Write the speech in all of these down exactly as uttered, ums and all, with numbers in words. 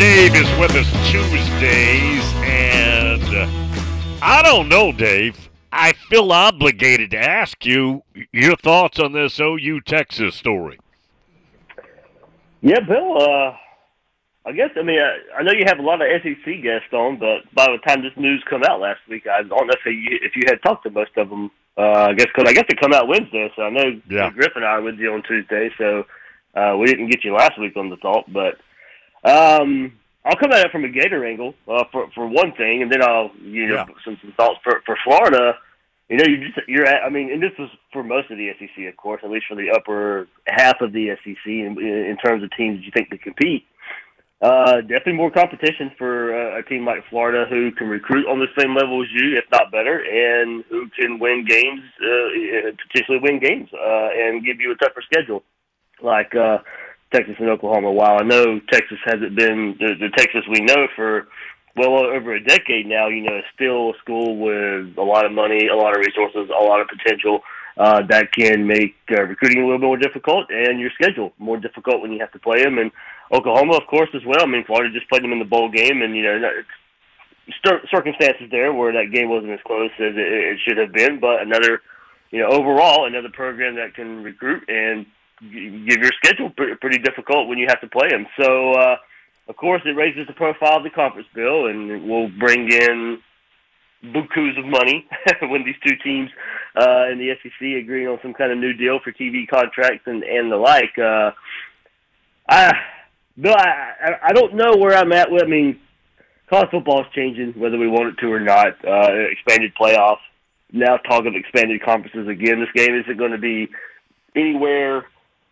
Dave is with us Tuesdays, and I don't know, Dave. I feel obligated to ask you your thoughts on this O U Texas story. Yeah, Bill. Uh, I guess I mean I, I know you have a lot of S E C guests on, but by the time this news come out last week, I don't know if you, if you had talked to most of them. Uh, I guess because I guess it come out Wednesday, so I know Yeah. Griff and I were with you on Tuesday, so uh, we didn't get you last week on the thought. But um, I'll come at it from a Gator angle uh, for for one thing, and then I'll you know Yeah. some some thoughts for for Florida. You know, you just you're at. I mean, and this was for most of the S E C, of course, at least for the upper half of the S E C in, in terms of teams you think that compete. Uh, definitely more competition for uh, a team like Florida who can recruit on the same level as you, if not better, and who can win games, uh, potentially win games, uh, and give you a tougher schedule like uh, Texas and Oklahoma. While I know Texas hasn't been the, the Texas we know for well over a decade now, you know, it's still a school with a lot of money, a lot of resources, a lot of potential. Uh, that can make uh, recruiting a little bit more difficult and your schedule more difficult when you have to play them. And Oklahoma, of course, as well. I mean, Florida just played them in the bowl game, and you know, cir- circumstances there where that game wasn't as close as it, it should have been. But another, you know, overall, another program that can recruit and g- give your schedule pre- pretty difficult when you have to play them. So, uh, of course, it raises the profile of the conference, Bill, and will bring in bukus of money when these two teams uh, in the S E C agree on some kind of new deal for T V contracts and and the like. Uh, I, Bill, I, I I don't know where I'm at with. I mean, college football is changing, whether we want it to or not. Uh, expanded playoffs. Now talk of expanded conferences again. This game isn't going to be anywhere.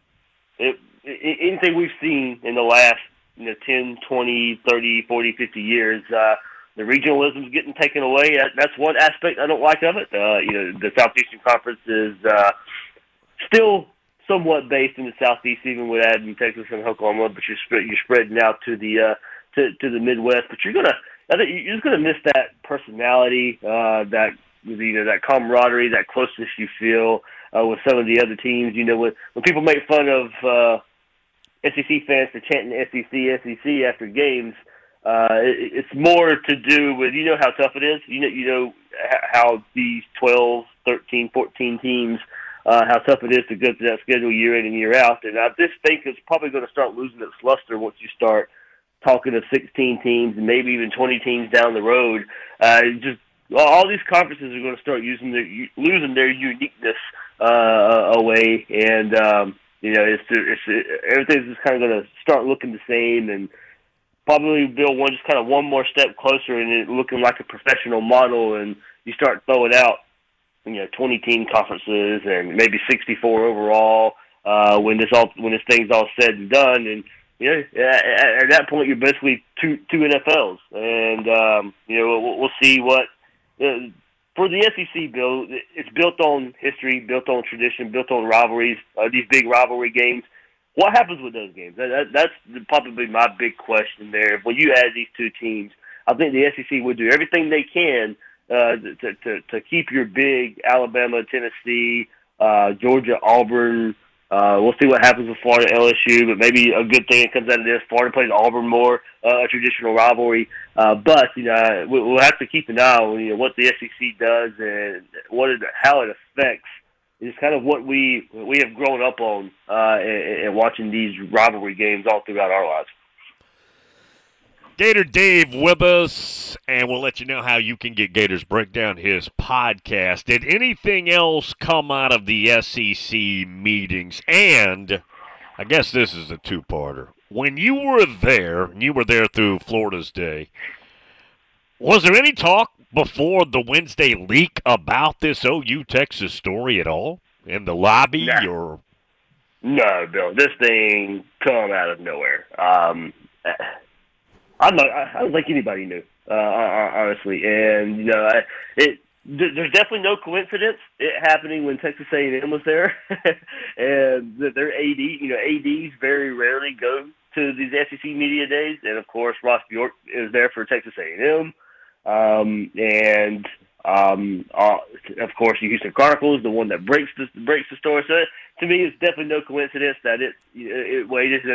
It, it, anything we've seen in the last you know ten, twenty, thirty, forty, fifty years. Uh, the regionalism is getting taken away. That, that's one aspect I don't like of it. Uh, you know, the Southeastern Conference is uh, still somewhat based in the Southeast, even with adding Texas and Oklahoma. But you're spread, you're spreading out to the uh, to to the Midwest. But you're gonna, I think you're just gonna miss that personality, uh, that you know, that camaraderie, that closeness you feel uh, with some of the other teams. You know, when when people make fun of uh, S E C fans for chanting S E C, S E C after games. Uh, it, it's more to do with, you know how tough it is. You know, you know how these twelve, thirteen, fourteen teams, uh, how tough it is to go through that schedule year in and year out. And I just think it's probably going to start losing its luster once you start talking of sixteen teams and maybe even twenty teams down the road. Uh, just all these conferences are going to start using their losing their uniqueness uh, away, and um, you know, it's, it's it, everything's just kind of going to start looking the same, and probably build one just kind of one more step closer, and it looking like a professional model. And you start throwing out, you know, twenty team conferences and maybe sixty-four overall uh, when this all when this thing's all said and done. And you know, at, at that point, you're basically two two N F Ls, and um, you know, we'll, we'll see what. Uh, for the S E C, Bill, it's built on history, built on tradition, built on rivalries, uh, these big rivalry games. What happens with those games? That, that, that's probably my big question there. When you add these two teams, I think the S E C would do everything they can uh, to, to, to keep your big Alabama, Tennessee, uh, Georgia, Auburn. Uh, we'll see what happens with Florida, L S U, but maybe a good thing that comes out of this. Florida plays Auburn more, uh, a traditional rivalry. Uh, but you know, we'll have to keep an eye on you know what the S E C does and what it, how it affects. It's kind of what we we have grown up on uh, and, and watching these rivalry games all throughout our lives. Gator Dave with us, and we'll let you know how you can get Gators Breakdown, his podcast. Did anything else come out of the S E C meetings? And I guess this is a two-parter. When you were there, and you were there through Florida's day, was there any talk before the Wednesday leak about this O U Texas story at all in the lobby Nah, or? no, Bill, this thing come out of nowhere. Um, I'm not. I don't think anybody knew, uh, honestly. And you know, I, it there's definitely no coincidence it happening when Texas A and M was there, and their A D. You know, A Ds very rarely go to these S E C media days, and of course Ross Bjork is there for Texas A and M, um, and um, uh, of course the Houston Chronicle is the one that breaks the breaks the story. So to me, it's definitely no coincidence that it it waited. I mean,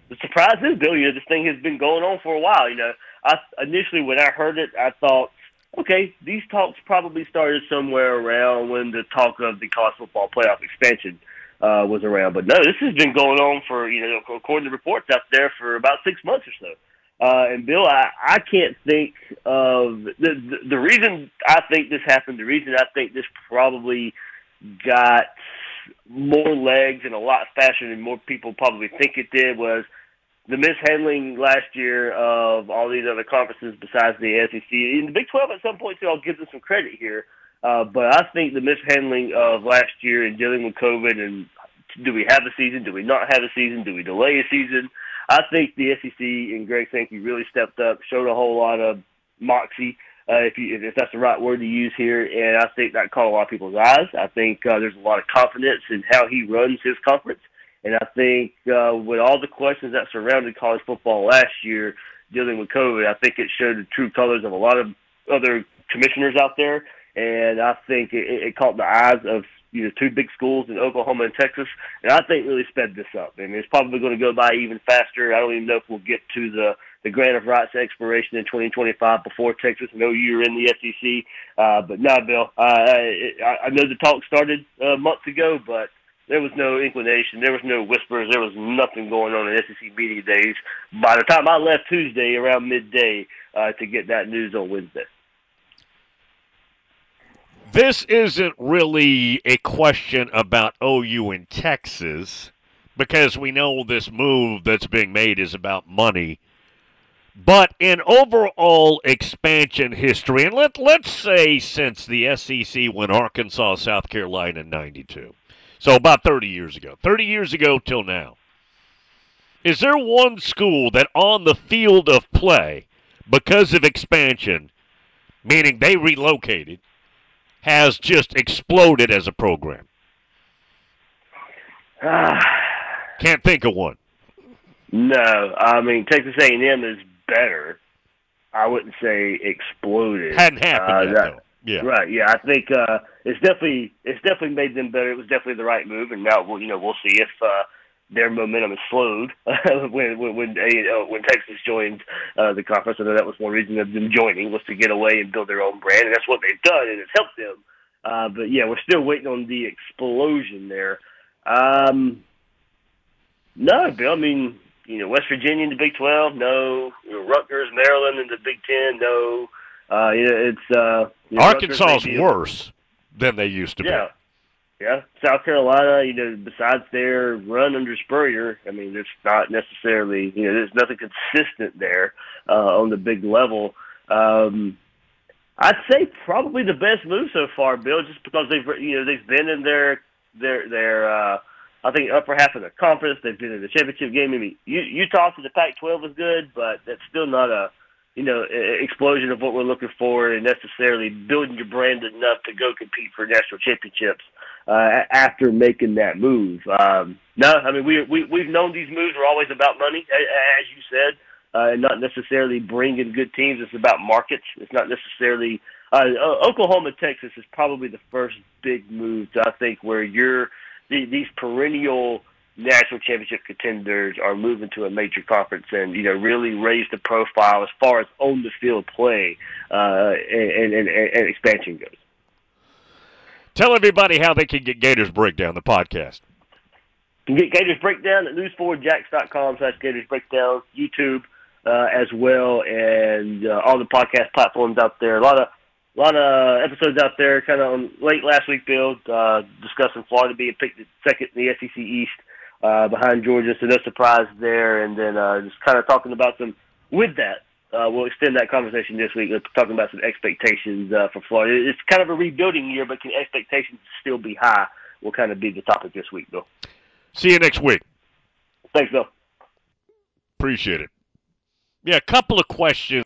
the surprise is, Bill, you know, this thing has been going on for a while. You know, I initially when I heard it, I thought, okay, these talks probably started somewhere around when the talk of the college football playoff expansion uh, was around. But no, this has been going on for, you know, according to reports out there, for about six months or so. Uh, and Bill, I, I can't think of the, the the reason I think this happened. The reason I think this probably got more legs and a lot faster than more people probably think it did was the mishandling last year of all these other conferences besides the S E C. And the Big twelve at some point, too, I'll give them some credit here. Uh, but I think the mishandling of last year and dealing with COVID and do we have a season, do we not have a season, do we delay a season, I think the S E C and Greg Sankey really stepped up, showed a whole lot of moxie, uh, if you if that's the right word to use here, and I think that caught a lot of people's eyes. I think uh, there's a lot of confidence in how he runs his conference. And I think uh, with all the questions that surrounded college football last year dealing with COVID, I think it showed the true colors of a lot of other commissioners out there. And I think it, it caught the eyes of you know two big schools in Oklahoma and Texas. And I think really sped this up. And it's probably going to go by even faster. I don't even know if we'll get to the, the grant of rights expiration in twenty twenty-five before Texas and O U are in the S E C. Uh, but no, Bill, uh, I, I know the talk started uh, months ago, but there was no inclination. There was no whispers. There was nothing going on in S E C media days. By the time I left Tuesday around midday uh, to get that news on Wednesday. This isn't really a question about O U in Texas because we know this move that's being made is about money. But in overall expansion history, and let, let's say since the S E C went Arkansas, South Carolina in ninety-two, so about thirty years ago, thirty years ago till now, is there one school that on the field of play, because of expansion, meaning they relocated, has just exploded as a program? Can't think of one. No, I mean Texas A and M is better. I wouldn't say exploded. Hadn't happened Uh, yet, that, though. Yeah. Right. Yeah, I think uh, it's definitely it's definitely made them better. It was definitely the right move, and now we'll, you know we'll see if uh, their momentum is slowed when when when, uh, when Texas joined uh, the conference. I know that was one reason of them joining was to get away and build their own brand, and that's what they've done, and it's helped them. Uh, but yeah, we're still waiting on the explosion there. Um, no, Bill. I mean, you know, West Virginia in the Big twelve, no. You know, Rutgers, Maryland in the Big ten, no. Uh, you know, it's uh, you know, Rutgers may Arkansas is be worse than they used to be. yeah, yeah. South Carolina, you know, besides their run under Spurrier, I mean, it's not necessarily, you know, there's nothing consistent there uh, on the big level. Um, I'd say probably the best move so far, Bill, just because they've, you know, they've been in their their their uh, I think upper half of the conference. They've been in the championship game. I mean, Utah to the Pac twelve is good, but that's still not a you know explosion of what we're looking for, and necessarily building your brand enough to go compete for national championships uh, after making that move. Um, no, I mean we we we've known these moves are always about money, as you said. Uh, and not necessarily bringing good teams. It's about markets. It's not necessarily uh, Oklahoma, Texas is probably the first big move. To, I think where you're the, these perennial national championship contenders are moving to a major conference and you know really raise the profile as far as on the field play uh, and, and, and expansion goes. Tell everybody how they can get Gators Breakdown, the podcast. You can get Gators Breakdown at news forward jacks dot com slash Gators Breakdown, YouTube. Uh, as well, and uh, all the podcast platforms out there. A lot of, a lot of episodes out there. Kind of on late last week, Bill, uh, discussing Florida being picked second in the S E C East uh, behind Georgia, so no surprise there. And then uh, just kind of talking about some. With that, uh, we'll extend that conversation this week. We're talking about some expectations uh, for Florida. It's kind of a rebuilding year, but can expectations still be high? Will kind of be the topic this week, Bill. See you next week. Thanks, Bill. Appreciate it. Yeah, a couple of questions.